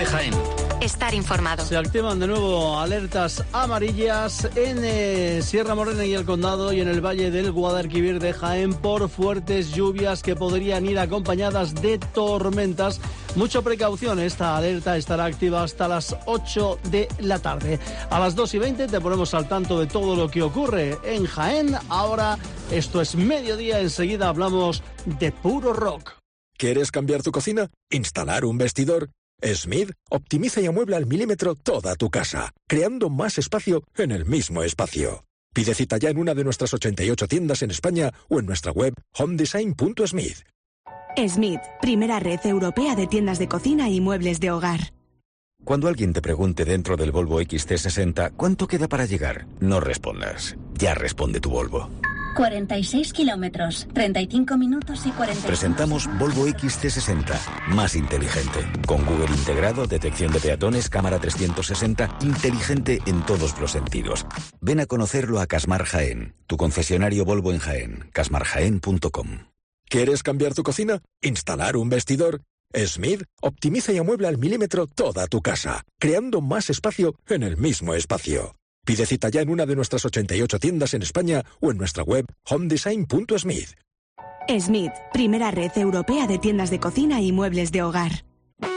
de Jaén. Estar informado. Se activan de nuevo alertas amarillas en Sierra Morena y el Condado y en el Valle del Guadalquivir de Jaén por fuertes lluvias que podrían ir acompañadas de tormentas. Mucha precaución, esta alerta estará activa hasta las 8 de la tarde. A las 2:20 te ponemos al tanto de todo lo que ocurre en Jaén. Ahora, esto es mediodía, enseguida hablamos de puro rock. ¿Quieres cambiar tu cocina? ¿Instalar un vestidor? Smith optimiza y amuebla al milímetro toda tu casa, creando más espacio en el mismo espacio. Pide cita ya en una de nuestras 88 tiendas en España o en nuestra web homedesign.smith. Smith, primera red europea de tiendas de cocina y muebles de hogar. Cuando alguien te pregunte dentro del Volvo XC60 ¿cuánto queda para llegar? No respondas. Ya responde tu Volvo. 46 kilómetros, 35 minutos y 40. Presentamos Volvo XC60, más inteligente. Con Google integrado, detección de peatones, cámara 360, inteligente en todos los sentidos. Ven a conocerlo a Casmar Jaén, tu concesionario Volvo en Jaén, casmarjaén.com. ¿Quieres cambiar tu cocina? ¿Instalar un vestidor? Smith optimiza y amuebla al milímetro toda tu casa, creando más espacio en el mismo espacio. Pide cita ya en una de nuestras 88 tiendas en España o en nuestra web homedesign.smith. Smith, primera red europea de tiendas de cocina y muebles de hogar.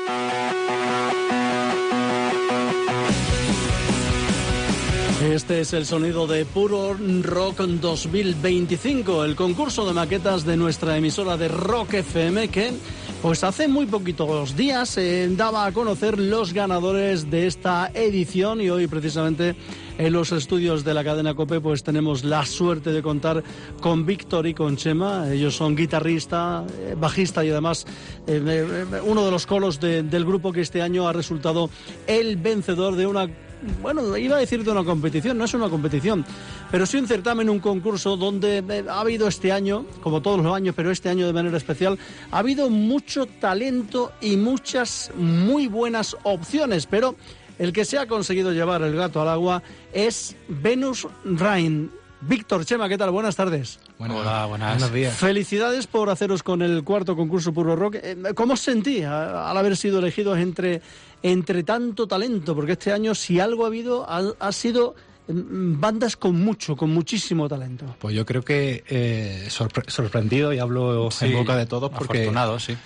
Este es el sonido de Puro Rock 2025, el concurso de maquetas de nuestra emisora de Rock FM que pues hace muy poquitos días daba a conocer los ganadores de esta edición y hoy precisamente en los estudios de la cadena COPE pues tenemos la suerte de contar con Víctor y con Chema. Ellos son guitarrista, bajista y además uno de los colos del grupo que este año ha resultado el vencedor de una... Bueno, iba a decir de una competición, no es una competición, pero sí un certamen, un concurso donde ha habido este año, como todos los años, pero este año de manera especial, ha habido mucho talento y muchas muy buenas opciones, pero el que se ha conseguido llevar el gato al agua es Venus Rain. Víctor, Chema, ¿qué tal? Buenas tardes. Bueno, hola, buenos días. Felicidades por haceros con el cuarto concurso Puro Rock. ¿Cómo os sentí al haber sido elegidos entre tanto talento? Porque este año, si algo ha habido, ha sido bandas con muchísimo talento. Pues yo creo que sorprendido, y hablo en boca de todos, porque afortunados, sí.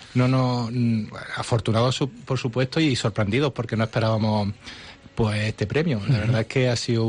Afortunados por supuesto, y sorprendidos porque no esperábamos pues este premio. La verdad es que ha sido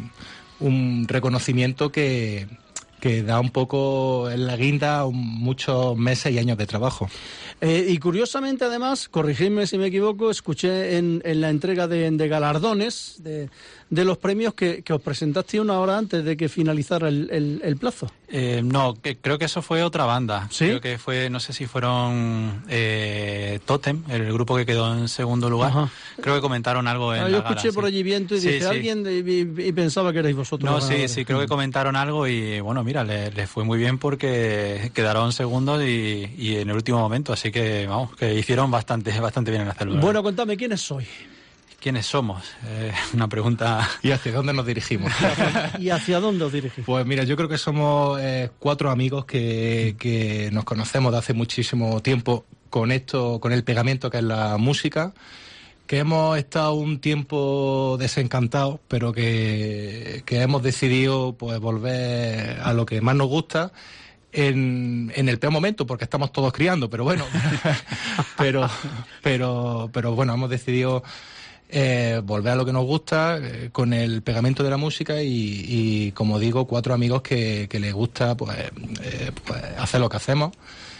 un reconocimiento que da un poco en la guinda muchos meses y años de trabajo. Y curiosamente, además, corregidme si me equivoco, escuché en la entrega de galardones de los premios que os presentaste una hora antes de que finalizara el plazo. No, creo que eso fue otra banda. ¿Sí? Creo que fue, no sé si fueron Totem, el grupo que quedó en segundo lugar. Ajá. Creo que comentaron algo en yo la gala, escuché por allí viento y dije, alguien, y pensaba que erais vosotros. No, sí, creo que comentaron algo y bueno, mira, les fue muy bien porque quedaron segundos y en el último momento, así que vamos, que hicieron bastante bien en hacerlo. Bueno, contame, ¿quiénes sois? ¿Quiénes somos? Una pregunta... ¿Y hacia dónde nos dirigimos? ¿Y hacia dónde os dirigís? Pues mira, yo creo que somos 4 amigos que nos conocemos de hace muchísimo tiempo con el pegamento que es la música, que hemos estado un tiempo desencantados, pero que hemos decidido pues volver a lo que más nos gusta en el peor momento, porque estamos todos criando, pero bueno, pero bueno, hemos decidido volver a lo que nos gusta con el pegamento de la música y como digo, 4 amigos que les gusta pues hacer lo que hacemos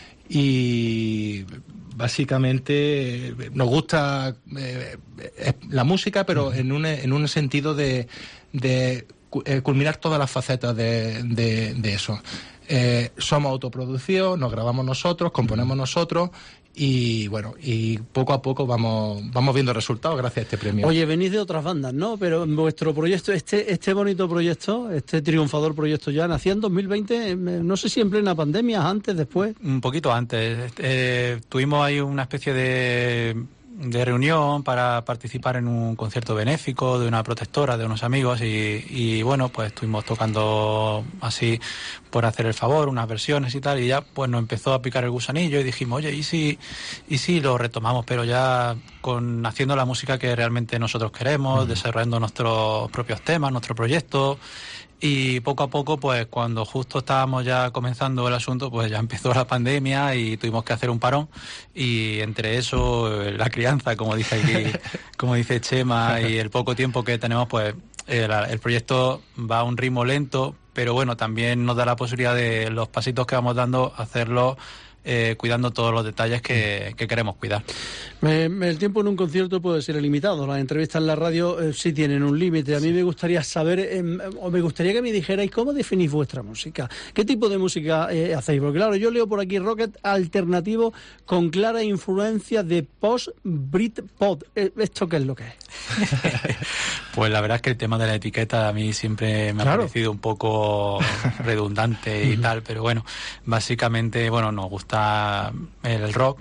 y básicamente nos gusta la música, pero en un sentido de culminar todas las facetas de eso. Somos autoproducción, nos grabamos nosotros, componemos nosotros y bueno, y poco a poco vamos viendo resultados gracias a este premio. Oye, venís de otras bandas, ¿no? Pero vuestro proyecto, este bonito proyecto, este triunfador proyecto ya nació en 2020, no sé si en plena pandemia, antes, después. Un poquito antes. Tuvimos ahí una especie de reunión para participar en un concierto benéfico de una protectora, de unos amigos, y bueno, pues estuvimos tocando así por hacer el favor, unas versiones y tal, y ya pues nos empezó a picar el gusanillo y dijimos, oye, ¿y si lo retomamos, pero ya haciendo la música que realmente nosotros queremos, desarrollando nuestros propios temas, nuestro proyecto? Y poco a poco, pues cuando justo estábamos ya comenzando el asunto, pues ya empezó la pandemia y tuvimos que hacer un parón, y entre eso, la crianza, como dice aquí, como dice Chema, y el poco tiempo que tenemos, pues el proyecto va a un ritmo lento, pero bueno, también nos da la posibilidad de los pasitos que vamos dando, hacerlo cuidando todos los detalles que queremos cuidar. El tiempo en un concierto puede ser ilimitado. Las entrevistas en la radio sí tienen un límite. A mí me gustaría saber, o me gustaría que me dijerais cómo definís vuestra música. ¿Qué tipo de música hacéis? Porque claro, yo leo por aquí rock alternativo con clara influencia de post-Britpop. ¿Esto qué es lo que es? Pues la verdad es que el tema de la etiqueta a mí siempre me ha parecido un poco redundante y tal, pero bueno, básicamente, bueno, nos gusta el rock.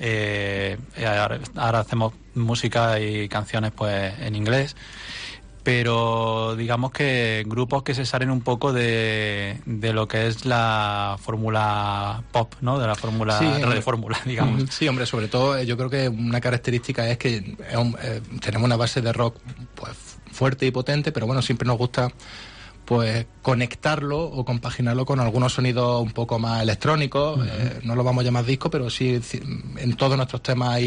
Ahora hacemos música y canciones pues en inglés, pero digamos que grupos que se salen un poco de lo que es la fórmula pop, ¿no? De la fórmula, de fórmula, digamos. Sí, hombre, sobre todo yo creo que una característica es que tenemos una base de rock pues fuerte y potente, pero bueno, siempre nos gusta pues conectarlo o compaginarlo con algunos sonidos un poco más electrónicos. No lo vamos a llamar disco, pero sí en todos nuestros temas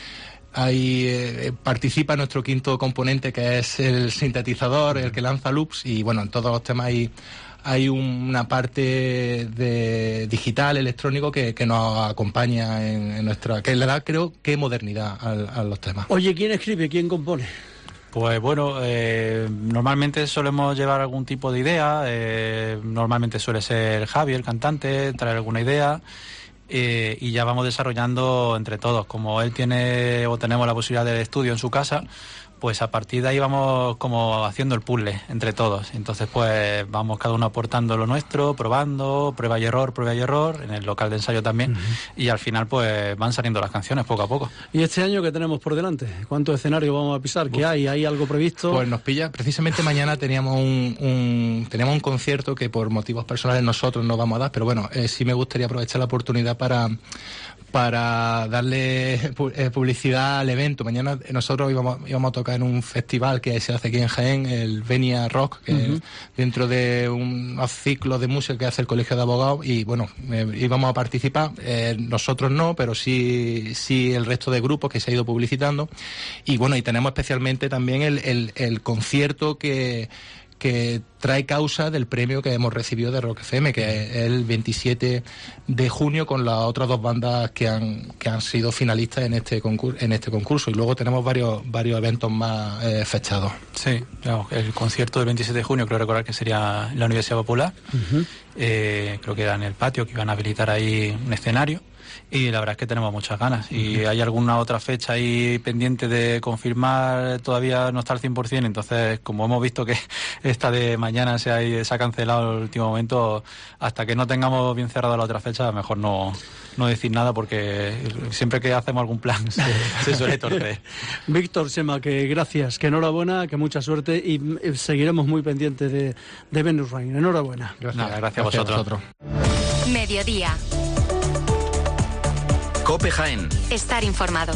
participa nuestro quinto componente, que es el sintetizador, el que lanza loops, y bueno, en todos los temas hay una parte de digital, electrónico, que nos acompaña en nuestra, que le da, creo, que modernidad a los temas. Oye, ¿quién escribe? ¿Quién compone? Pues bueno, normalmente solemos llevar algún tipo de idea, normalmente suele ser Javi, el cantante, traer alguna idea, y ya vamos desarrollando entre todos. Como él tenemos la posibilidad del estudio en su casa, pues a partir de ahí vamos como haciendo el puzzle entre todos. Entonces pues vamos cada uno aportando lo nuestro, probando, prueba y error, en el local de ensayo también, y al final pues van saliendo las canciones poco a poco. ¿Y este año qué tenemos por delante? ¿Cuántos escenarios vamos a pisar? ¿Qué hay? ¿Hay algo previsto? Pues nos pilla, precisamente mañana teníamos tenemos un concierto que por motivos personales nosotros no vamos a dar, pero bueno, sí me gustaría aprovechar la oportunidad para darle publicidad al evento. Mañana nosotros íbamos a tocar en un festival que se hace aquí en Jaén, el Venia Rock, que dentro de unos ciclos de música que hace el Colegio de Abogados, y bueno, íbamos a participar, nosotros no, pero sí el resto de grupos que se ha ido publicitando, y bueno, y tenemos especialmente también el concierto que trae causa del premio que hemos recibido de Rock FM, que es el 27 de junio, con las otras dos bandas que han sido finalistas en este concurso, y luego tenemos varios eventos más fechados. Sí, el concierto del 27 de junio, creo recordar que sería en la Universidad Popular, creo que era en el patio, que iban a habilitar ahí un escenario. Y la verdad es que tenemos muchas ganas. Y hay alguna otra fecha ahí pendiente de confirmar, todavía no está al 100%. Entonces, como hemos visto que esta de mañana se ha cancelado en el último momento, hasta que no tengamos bien cerrada la otra fecha, mejor no decir nada, porque siempre que hacemos algún plan se suele torcer. Víctor, Chema, que gracias, que enhorabuena, que mucha suerte, y seguiremos muy pendientes de Venus Rain. Enhorabuena. Gracias a vosotros. Mediodía. COPE Jaén. Estar informado.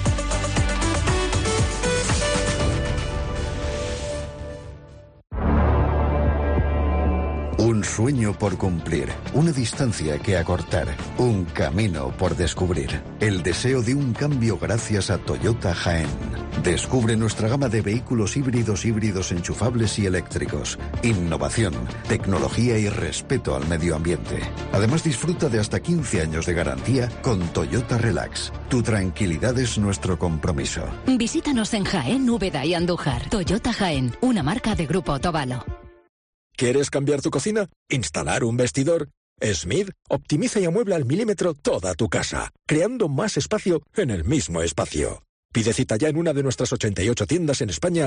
Un sueño por cumplir, una distancia que acortar, un camino por descubrir. El deseo de un cambio gracias a Toyota Jaén. Descubre nuestra gama de vehículos híbridos enchufables y eléctricos. Innovación, tecnología y respeto al medio ambiente. Además, disfruta de hasta 15 años de garantía con Toyota Relax. Tu tranquilidad es nuestro compromiso. Visítanos en Jaén, Úbeda y Andújar. Toyota Jaén, una marca de Grupo Otavalo. ¿Quieres cambiar tu cocina? ¿Instalar un vestidor? Smith optimiza y amuebla al milímetro toda tu casa, creando más espacio en el mismo espacio. Pide cita ya en una de nuestras 88 tiendas en España